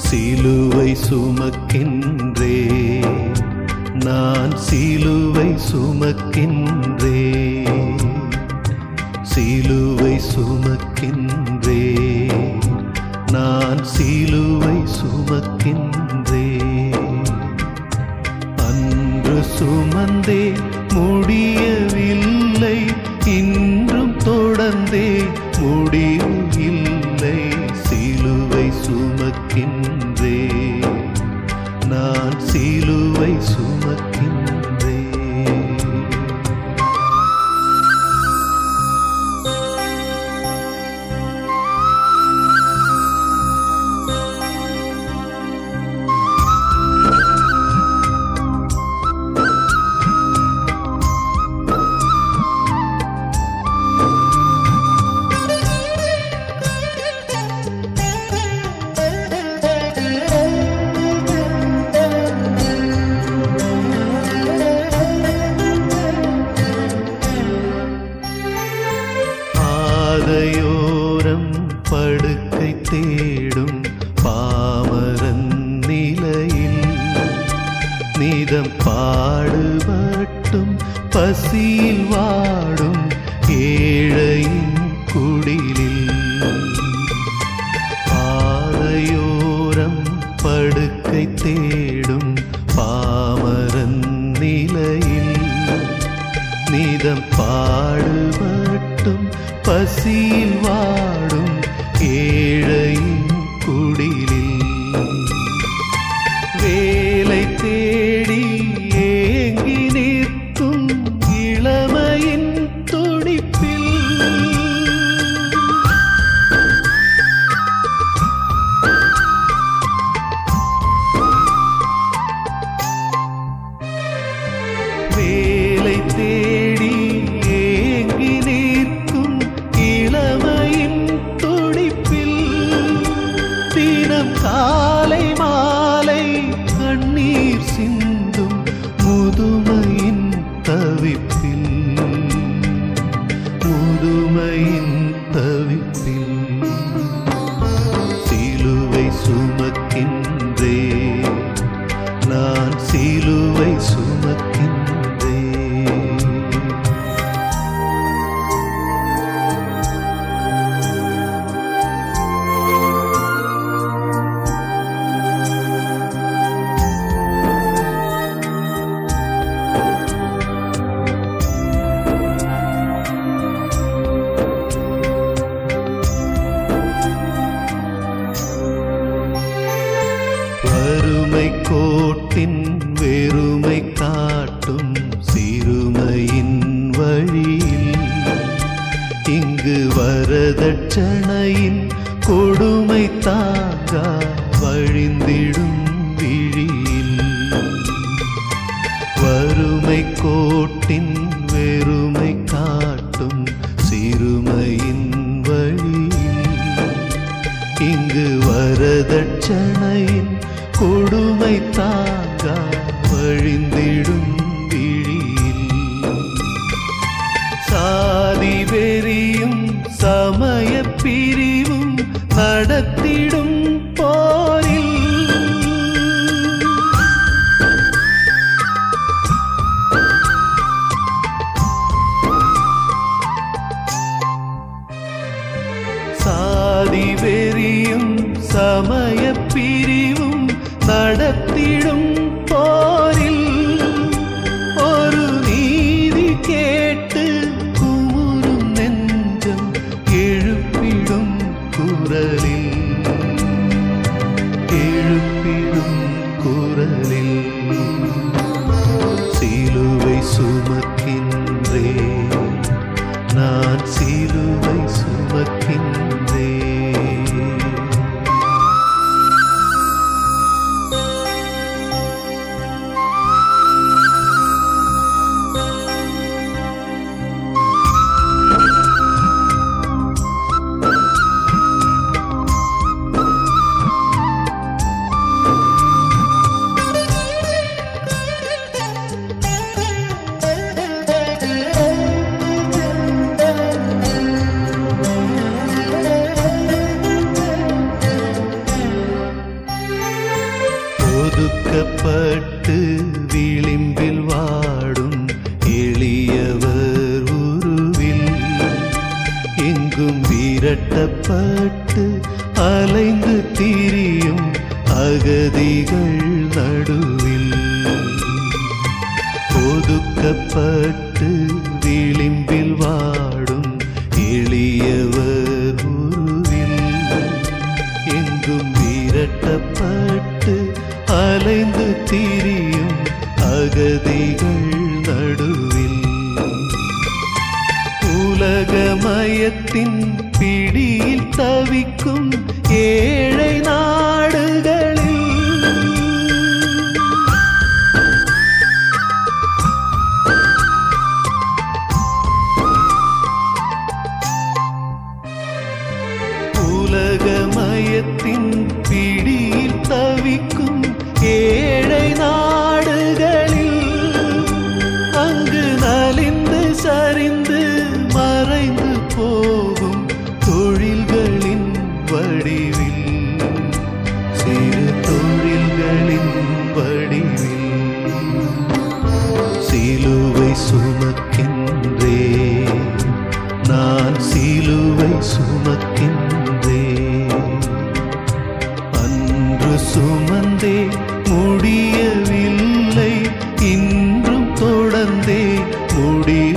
சிலுவை சுமக்கின்றே, நான் சிலுவை சுமக்கின்றே, சிலுவை சுமக்கின்றே, நான் சிலுவை சுமக்கின்றே. அன்று சுமந்தே முடியவில்லை, இன்றும் தொடர்ந்தே முடிவு இல்லை. சிலுவை சுமக்கின்றே, நான் சிலுவை சுமக்கின்றே. பாதையோரம் படுக்கை தேடும் பாமரன் நிலையில், நீதம் பாடுபட்டும் பசியில் வாடும் ஏழையின் குடிலில். பாதையோரம் படுக்கை தேடும் பாமரன் நிலையில், நீதம் பாடுபட்டும் பசியில் வாடும் ஏழையின் குடிலில். வேலை தேடி ஏங்கி நிற்கும் இளமையின் துடிப்பில், வேலை தேடி ஏங்கி நிற்கும் இளமையின் துடிப்பில், தினம் காலை மாலை கண்ணீர் சிந்தும் முதுமையின் தவிப்பில், முதுமையின் தவிப்பில். சிலுவை சுமக்கின்றே, நான் சிலுவை சுமக்கின்றே. வறுமை கோட்டின் வெறுமை காட்டும் சிறுமையின் வழியில், இங்கு வரதட்சணையின் கொடுமை தாங்கா வழிந்திடும் விழியில். வறுமை கோட்டின் வெறுமை காட்டும் சிறுமையின் வழியில், இங்கு வரதட்சணையின் கொடுமை தாங்கா வழிந்திடும் விழியில். சாதி வெறியும் சமய பிரிவும் நடத்திடும் போரில், சாதி வெறியும் சமய பிரிவும் நடத்திடும் போரில், ஒரு நீதி கேட்டு குமுறும் நெஞ்சம் எழுப்பிடும் குரலில், எழுப்பிடும் குரலில். சிலுவை சுமக்கின்றே, நான் சிலுவை சுமக்கின்றே. விரட்டப்பட்டு அலைந்து திரியும் அகதிகள் நடுவில் உலகமயத்தின் பிடியில் தவிக்கும் ஏழை நாடுகளில் உலகமயத்தின் பிடியில் தவிக்கும் ஏழை நாடுகளில் அங்கு நலிந்து சரிந்து மறைந்து போகும் தொழில்களின் வடிவில் சிறு தொழில்களின் வடிவில் சிலுவை சுமக்கின்றே நான் சிலுவை சுமக்கின்றே அன்று சுமந்தே முடியவில்லை இன்றும் தொடர்ந்தே முடிய